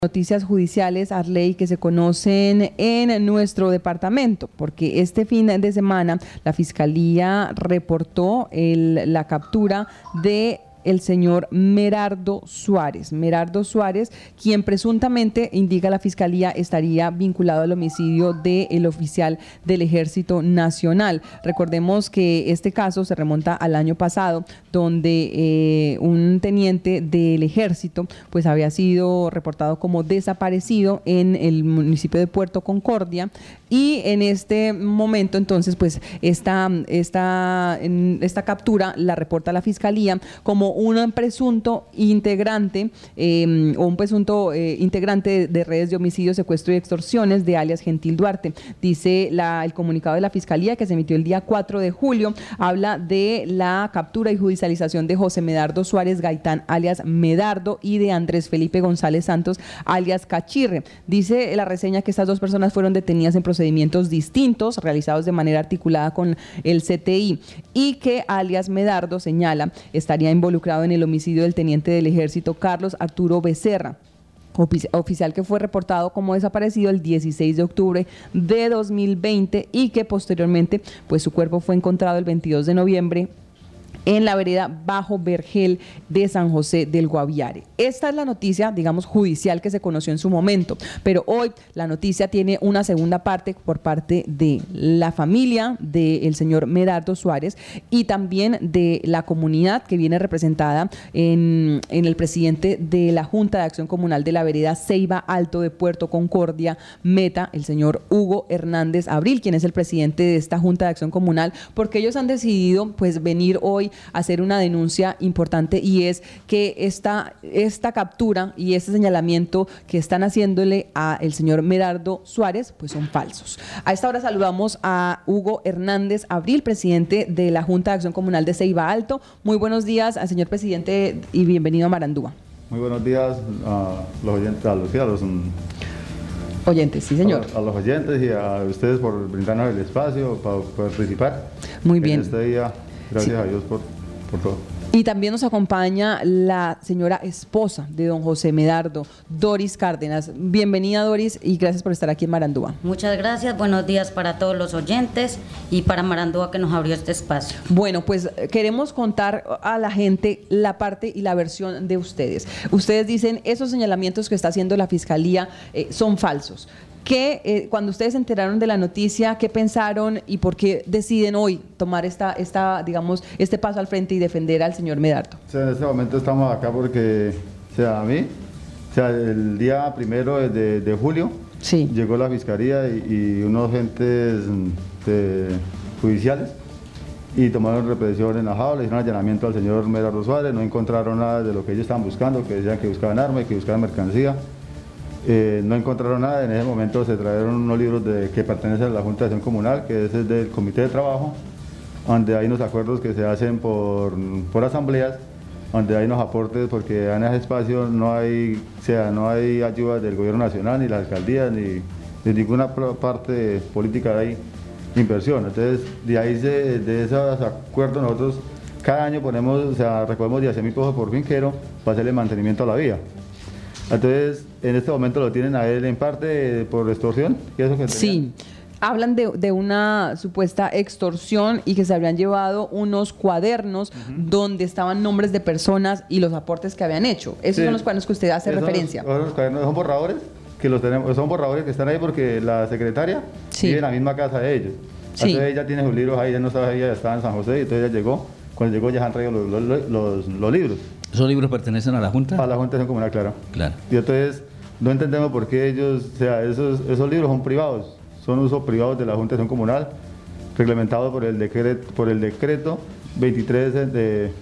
Noticias judiciales, Arley, que se conocen en nuestro departamento, porque este fin de semana la Fiscalía reportó la captura de el señor Merardo Suárez. Merardo Suárez, quien presuntamente, indica la Fiscalía, estaría vinculado al homicidio del oficial del Ejército Nacional. Recordemos que este caso se remonta al año pasado, donde un teniente del Ejército pues había sido reportado como desaparecido en el municipio de Puerto Concordia, y en este momento entonces pues esta captura la reporta la Fiscalía como un presunto integrante o un presunto integrante de redes de homicidio, secuestro y extorsiones de alias Gentil Duarte. Dice el comunicado de la Fiscalía, que se emitió el día 4 de julio, habla de la captura y judicialización de José Medardo Suárez Gaitán alias Medardo y de Andrés Felipe González Santos alias Cachirre. Dice la reseña que estas dos personas fueron detenidas en procedimientos distintos realizados de manera articulada con el CTI, y que alias Medardo, señala, estaría involucrado en el homicidio del teniente del Ejército Carlos Arturo Becerra, oficial que fue reportado como desaparecido el 16 de octubre de 2020 y que posteriormente pues su cuerpo fue encontrado el 22 de noviembre en la vereda Bajo Vergel de San José del Guaviare. Esta es la noticia, digamos, judicial que se conoció en su momento, pero hoy la noticia tiene una segunda parte por parte de la familia del señor Merardo Suárez y también de la comunidad que viene representada en el presidente de la Junta de Acción Comunal de la vereda Ceiba Alto de Puerto Concordia, Meta, el señor Hugo Hernández Abril, quien es el presidente de esta Junta de Acción Comunal, porque ellos han decidido pues venir hoy hacer una denuncia importante, y es que esta captura y este señalamiento que están haciéndole a el señor Merardo Suárez pues son falsos. A esta hora saludamos a Hugo Hernández Abril, presidente de la Junta de Acción Comunal de Ceiba Alto. Muy buenos días, señor presidente, y bienvenido a Marandúa. Muy buenos días a los oyentes, oyentes, sí señor. A los oyentes y a ustedes por brindarnos el espacio para participar. Muy bien. En este día. Gracias a Dios por todo. Y también nos acompaña la señora esposa de don José Medardo, Doris Cárdenas. Bienvenida, Doris, y gracias por estar aquí en Marandúa. Muchas gracias, buenos días para todos los oyentes y para Marandúa, que nos abrió este espacio. Bueno, pues queremos contar a la gente la parte y la versión de ustedes. Ustedes dicen esos señalamientos que está haciendo la Fiscalía son falsos. Cuando ustedes se enteraron de la noticia, ¿qué pensaron y por qué deciden hoy tomar digamos, este paso al frente y defender al señor Medardo? O sea, en este momento estamos acá porque, el día 1 de julio sí, llegó la Fiscalía y unos agentes judiciales y tomaron represión en la jaula, le hicieron allanamiento al señor Medardo Suárez, no encontraron nada de lo que ellos estaban buscando, que decían que buscaban armas y que buscaban mercancía. No encontraron nada. En ese momento se trajeron unos libros que pertenecen a la Junta de Acción Comunal, que es el del Comité de Trabajo, donde hay unos acuerdos que se hacen por asambleas, donde hay unos aportes, porque en ese espacio no hay ayuda del gobierno nacional, ni la alcaldía, ni de ninguna parte política hay inversión. Entonces, de ahí de esos acuerdos nosotros cada año recogemos 10.000 pesos por finquero para hacerle mantenimiento a la vía. Entonces, en este momento lo tienen a él en parte por extorsión. ¿Qué es eso que sí, hablan de una supuesta extorsión y que se habrían llevado unos cuadernos donde estaban nombres de personas y los aportes que habían hecho. Esos son los cuadernos que usted hace referencia. Los cuadernos son borradores que los tenemos, son borradores que están ahí porque la secretaria vive en la misma casa de ellos. Entonces ella tiene sus libros ahí, ella no estaba, ella estaba en San José, y entonces ella llegó. Cuando llegó ya se han traído los libros. ¿Esos libros pertenecen a la Junta? A la Junta de Acción Comunal, claro. Y entonces no entendemos por qué ellos, esos libros son privados, son usos privados de la Junta de Acción Comunal, reglamentados por el decreto 23 de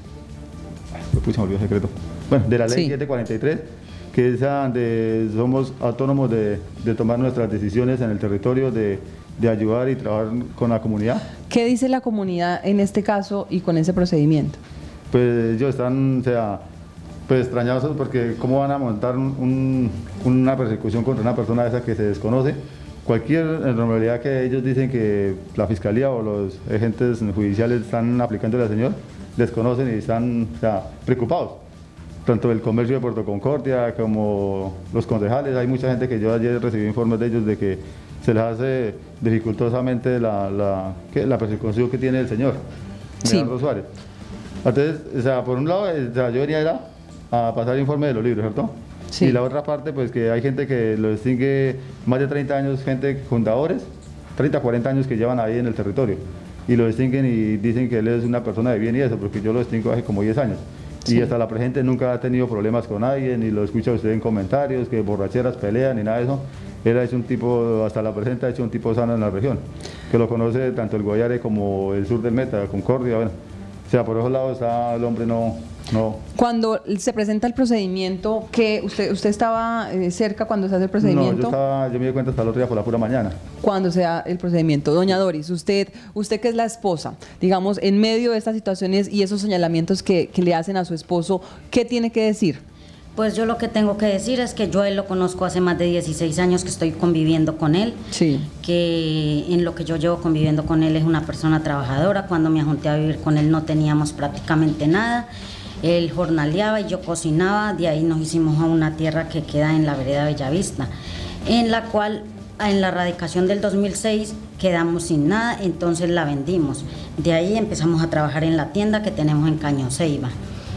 la ley 743, que es donde somos autónomos de tomar nuestras decisiones en el territorio, de ayudar y trabajar con la comunidad. ¿Qué dice la comunidad en este caso y con ese procedimiento? Pues ellos están, pues extrañados porque cómo van a montar una persecución contra una persona esa que se desconoce. Cualquier normalidad que ellos dicen que la Fiscalía o los agentes judiciales están aplicándole al señor, desconocen y están preocupados. tanto el comercio de Puerto Concordia como los concejales. Hay mucha gente que yo ayer recibí informes de ellos de que se les hace dificultosamente la persecución que tiene el señor Medardo Suárez. Entonces, o sea, por un lado, o sea, yo venía a pasar el informe de los libros, ¿cierto? Sí. Y la otra parte, pues que hay gente que lo distingue más de 30 años, gente fundadores, 30, 40 años que llevan ahí en el territorio, y lo distinguen y dicen que él es una persona de bien y eso, porque yo lo distingo hace como 10 años. Sí. Y hasta la presente nunca ha tenido problemas con nadie, ni lo escucha usted en comentarios, que borracheras, pelean, ni nada de eso. Él ha hecho un tipo, hasta la presente ha hecho un tipo sano en la región, que lo conoce tanto el Guayare como el sur del Meta, Concordia, bueno. O sea, por esos lados está el hombre no. Cuando se presenta el procedimiento, que usted estaba cerca cuando se hace el procedimiento. No, yo me di cuenta hasta el otro día por la pura mañana. Cuando se da el procedimiento. Doña Doris, usted que es la esposa, digamos, en medio de estas situaciones y esos señalamientos que le hacen a su esposo, ¿qué tiene que decir? Pues yo lo que tengo que decir es que yo a él lo conozco hace más de 16 años que estoy conviviendo con él, sí. Que en lo que yo llevo conviviendo con él es una persona trabajadora. Cuando me junté a vivir con él no teníamos prácticamente nada, él jornaleaba y yo cocinaba, de ahí nos hicimos a una tierra que queda en la vereda Bellavista, en la cual en la radicación del 2006 quedamos sin nada, entonces la vendimos, de ahí empezamos a trabajar en la tienda que tenemos en Caño Ceiba.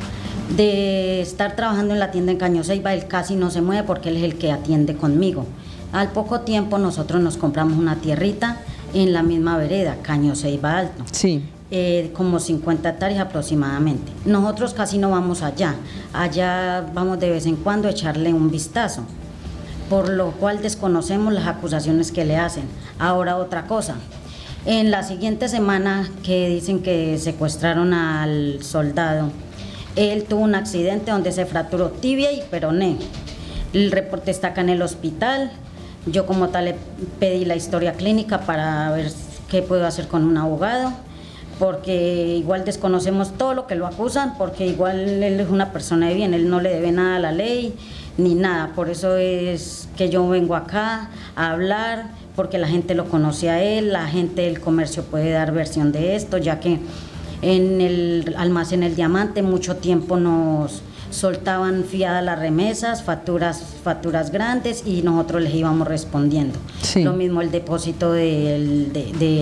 De estar trabajando en la tienda en Caño Ceiba, él casi no se mueve porque él es el que atiende conmigo. Al poco tiempo nosotros nos compramos una tierrita en la misma vereda, Caño Ceiba Alto. Sí. Como 50 hectáreas aproximadamente. Nosotros casi no vamos allá vamos de vez en cuando a echarle un vistazo, por lo cual desconocemos las acusaciones que le hacen. Ahora otra cosa, en la siguiente semana que dicen que secuestraron al soldado, él tuvo un accidente donde se fracturó tibia y peroné. El reporte está acá en el hospital. Yo como tal le pedí la historia clínica para ver qué puedo hacer con un abogado, porque igual desconocemos todo lo que lo acusan, porque igual él es una persona de bien, él no le debe nada a la ley ni nada. Por eso es que yo vengo acá a hablar, porque la gente lo conoce a él, la gente del comercio puede dar versión de esto, ya que en el almacén El Diamante mucho tiempo nos soltaban fiadas las remesas, facturas grandes, y nosotros les íbamos respondiendo. Sí. Lo mismo el depósito del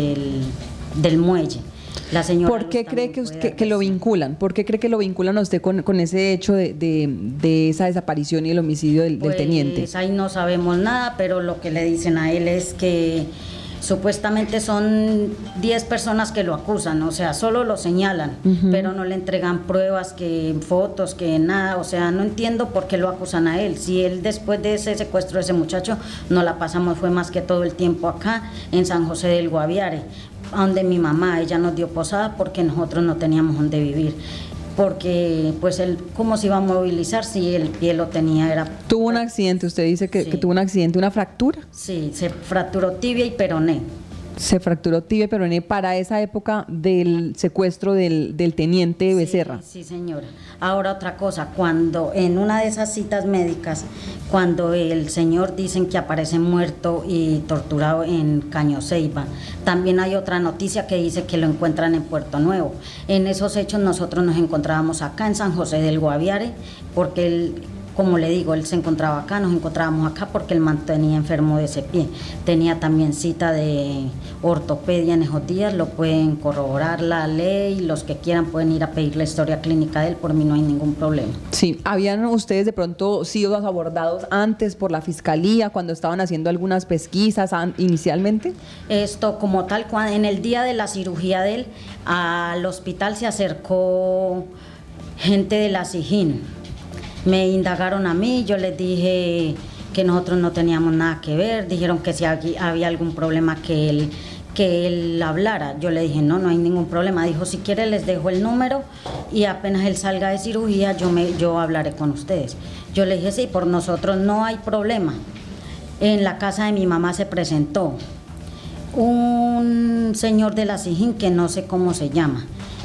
muelle. La señora ¿por qué cree que lo vinculan? ¿Por qué cree que lo vinculan a usted con ese hecho de esa desaparición y el homicidio del teniente? Ahí no sabemos nada, pero lo que le dicen a él es que supuestamente son 10 personas que lo acusan, o sea, solo lo señalan, pero no le entregan pruebas, que fotos, que nada. O sea, no entiendo por qué lo acusan a él. Si él, después de ese secuestro de ese muchacho, no la pasamos, fue más que todo el tiempo acá en San José del Guaviare, donde mi mamá, ella nos dio posada porque nosotros no teníamos donde vivir. Porque pues él, ¿cómo se iba a movilizar si el pie lo tenía? Tuvo un accidente, usted dice que tuvo un accidente, una fractura. Sí, se fracturó tibia y peroné. Se fracturó tibia y peroné para esa época del secuestro del teniente Becerra. Sí, señora. Ahora otra cosa, cuando en una de esas citas médicas, cuando el señor dicen que aparece muerto y torturado en Caño Ceiba, también hay otra noticia que dice que lo encuentran en Puerto Nuevo. En esos hechos nosotros nos encontrábamos acá en San José del Guaviare, porque él, como le digo, él se encontraba acá, nos encontrábamos acá porque él mantenía enfermo de ese pie. Tenía también cita de ortopedia en esos días, lo pueden corroborar la ley, los que quieran pueden ir a pedir la historia clínica de él, por mí no hay ningún problema. Sí, ¿habían ustedes de pronto sido abordados antes por la fiscalía cuando estaban haciendo algunas pesquisas inicialmente? Esto como tal, en el día de la cirugía de él, al hospital se acercó gente de la SIJIN. Me indagaron a mí, yo les dije que nosotros no teníamos nada que ver, dijeron que si había algún problema que él hablara. Yo le dije, no hay ningún problema. Dijo, si quiere les dejo el número y apenas él salga de cirugía yo hablaré con ustedes. Yo le dije, sí, por nosotros no hay problema. En la casa de mi mamá se presentó un señor de la SIJIN que no sé cómo se llama.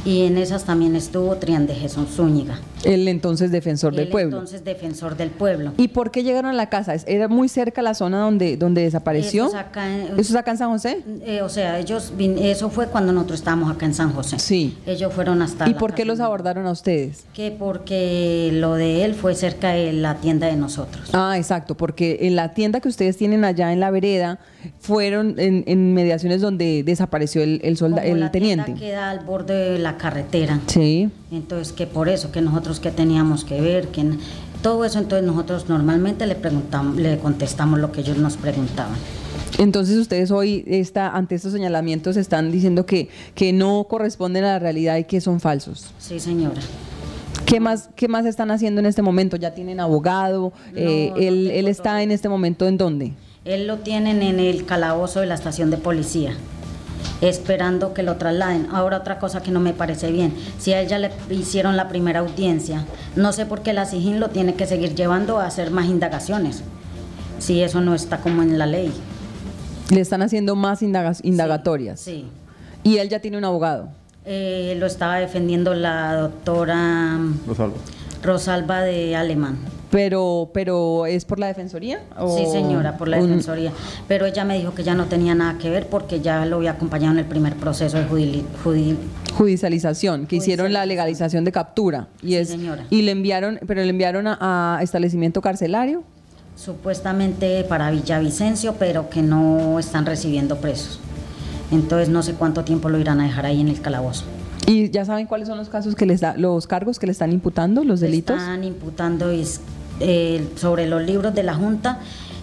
y en esas también estuvo Trián de Jesús Zúñiga, El entonces defensor del el pueblo. entonces defensor del pueblo. ¿Y por qué llegaron a la casa? ¿Era muy cerca la zona donde desapareció? Eso es acá en- ¿Eso es acá en San José? O sea, eso fue cuando nosotros estábamos acá en San José. Sí. Ellos fueron hasta ¿Y la por qué casa los de- abordaron a ustedes? Que porque lo de él fue cerca de la tienda de nosotros. Ah, exacto, porque en la tienda que ustedes tienen allá en la vereda fueron en mediaciones donde desapareció el Como la teniente. tienda queda al borde de la carretera. Sí. Entonces, que por eso, que nosotros que teníamos que ver, todo eso, entonces nosotros normalmente le contestamos lo que ellos nos preguntaban. Entonces ustedes hoy ante estos señalamientos están diciendo que no corresponden a la realidad y que son falsos. Sí, señora. ¿Qué más están haciendo en este momento? ¿Ya tienen abogado? No Él tengo está todo. en este momento ¿en dónde? Él lo tienen en el calabozo de la estación de policía, esperando que lo trasladen. Ahora otra cosa que no me parece bien, si a él ya le hicieron la primera audiencia, no sé por qué la SIJIN lo tiene que seguir llevando a hacer más indagaciones, si eso no está como en la ley. Le están haciendo más indagatorias. Sí. Y él ya tiene un abogado. Lo estaba defendiendo la doctora Rosalba. Rosalba de Alemán. Pero ¿es por la defensoría? ¿O Sí, señora, por la defensoría. Pero ella me dijo que ya no tenía nada que ver porque ya lo había acompañado en el primer proceso de judicialización, que hicieron la legalización de captura Sí, señora. y le enviaron a establecimiento carcelario. supuestamente para Villavicencio, pero que no están recibiendo presos. Entonces no sé cuánto tiempo lo irán a dejar ahí en el calabozo. ¿Y ya saben cuáles son los casos los cargos que le están imputando, los delitos? Están imputando sobre los libros de la Junta.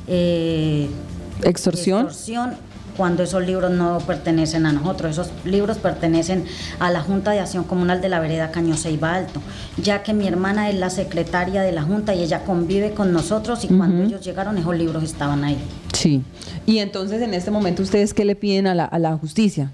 Extorsión. Cuando esos libros no pertenecen a nosotros, esos libros pertenecen a la Junta de Acción Comunal de la Vereda Caño Ceiba Alto, ya que mi hermana es la secretaria de la Junta y ella convive con nosotros y cuando ellos llegaron esos libros estaban ahí. Sí. Y entonces en este momento ustedes ¿qué le piden a la justicia?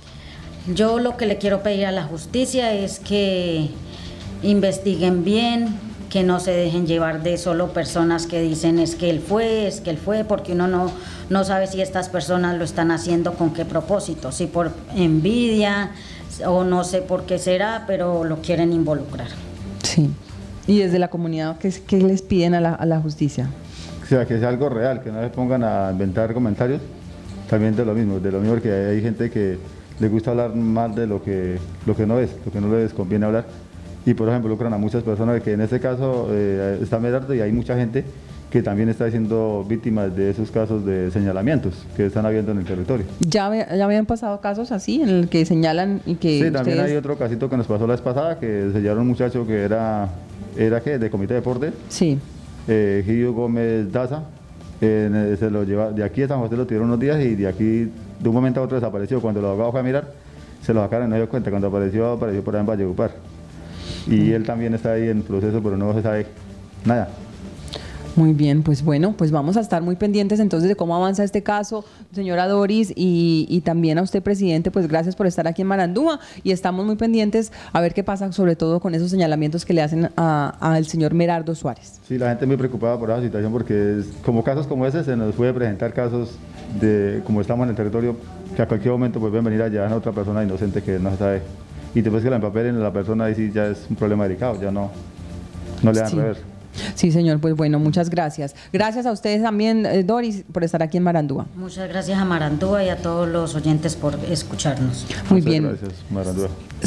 Yo lo que le quiero pedir a la justicia es que investiguen bien, que no se dejen llevar de solo personas que dicen es que él fue, porque uno no sabe si estas personas lo están haciendo con qué propósito, si por envidia o no sé por qué será, pero lo quieren involucrar. Sí. Y desde la comunidad, ¿qué les piden a la justicia? O sea, que sea algo real, que no se pongan a inventar comentarios. También de lo mismo porque hay gente que le gusta hablar mal de lo que no es, lo que no les conviene hablar. Y por ejemplo, involucran a muchas personas, que en este caso está Medardo, y hay mucha gente que también está siendo víctimas de esos casos de señalamientos que están habiendo en el territorio. ¿Ya habían pasado casos así en el que señalan y que Sí, también ustedes... hay otro casito que nos pasó la vez pasada, que sellaron un muchacho que era ¿qué? De Comité de Deporte, Sí. Gillo Gómez Daza, se lo lleva, de aquí a San José lo tuvieron unos días y de aquí de un momento a otro desapareció. Cuando los abogados fue a mirar, se lo sacaron y no se dio cuenta. Cuando apareció por allá en Valledupar. Y él también está ahí en proceso, pero no se sabe nada. Muy bien, pues bueno, pues vamos a estar muy pendientes entonces de cómo avanza este caso, señora Doris, y también a usted, presidente, pues gracias por estar aquí en Marandúa, y estamos muy pendientes a ver qué pasa, sobre todo con esos señalamientos que le hacen al señor Merardo Suárez. Sí, la gente es muy preocupada por esa situación porque como casos como ese se nos puede presentar casos de, como estamos en el territorio, que a cualquier momento pues pueden venir a llevar a otra persona inocente que no se sabe. Y después que la empapelen a la persona, ahí sí ya es un problema delicado, ya no le dan Sí. reverso. Sí, señor, pues bueno, muchas gracias. Gracias a ustedes también, Doris, por estar aquí en Marandúa. Muchas gracias a Marandúa y a todos los oyentes por escucharnos. Muy Muchas bien. Gracias, Marandúa.